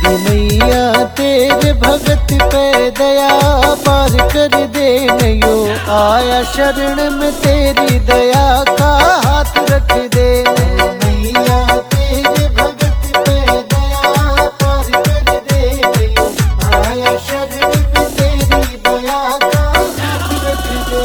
मैया तेरे भगत पे दया पार कर दे नयो, आया शरण में तेरी दया का हाथ रख दे मैया तेरे भगत पे दया पार कर दे नयो, आया शरण में तेरी दया का हाथ रख दे।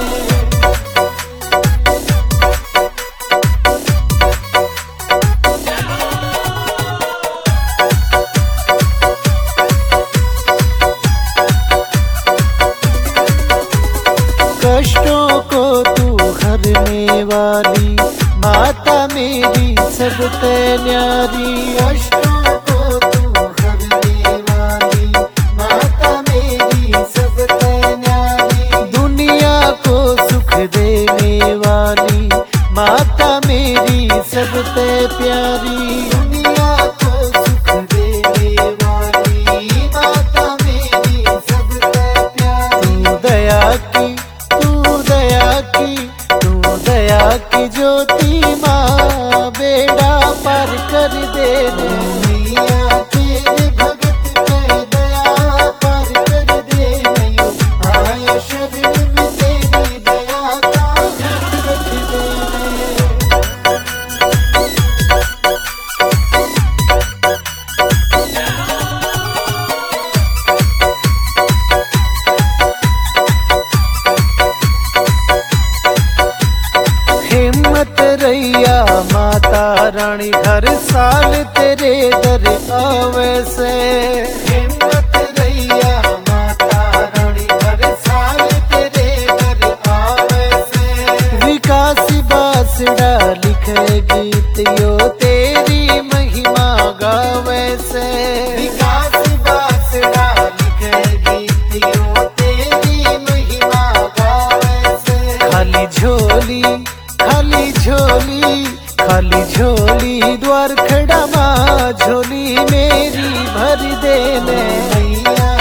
कष्टों को तू हरने वाली माता मेरी सबसे न्यारी, कष्टों को तू हरने वाली माता मेरी सबसे न्यारी, दुनिया को सुख देने वाली माता मेरी सबसे प्यारी, दुनिया को सुख देने वाली माता मेरी सबसे प्यारी। तू दया की दया की ज्योति माँ बेड़ा पार कर दे मैया तेरे भगत पे दया पार कर दे नयो, आया शरण में तेरी दया का हाथ रख दे। हिम्मत रैया माता रानी हर साल तेरे दर आवे से, हिम्मत रैया माता रानी हर साल तेरे दर आवे से, विकास बासड़ा लिखे गीत यो तेरी महिमा गावे से, विकास बासड़ा लिखे गीत यो तेरी महिमा गावे से। खाली झोली खाली झोली द्वार खड़ा माँ झोली मेरी भर दे मैया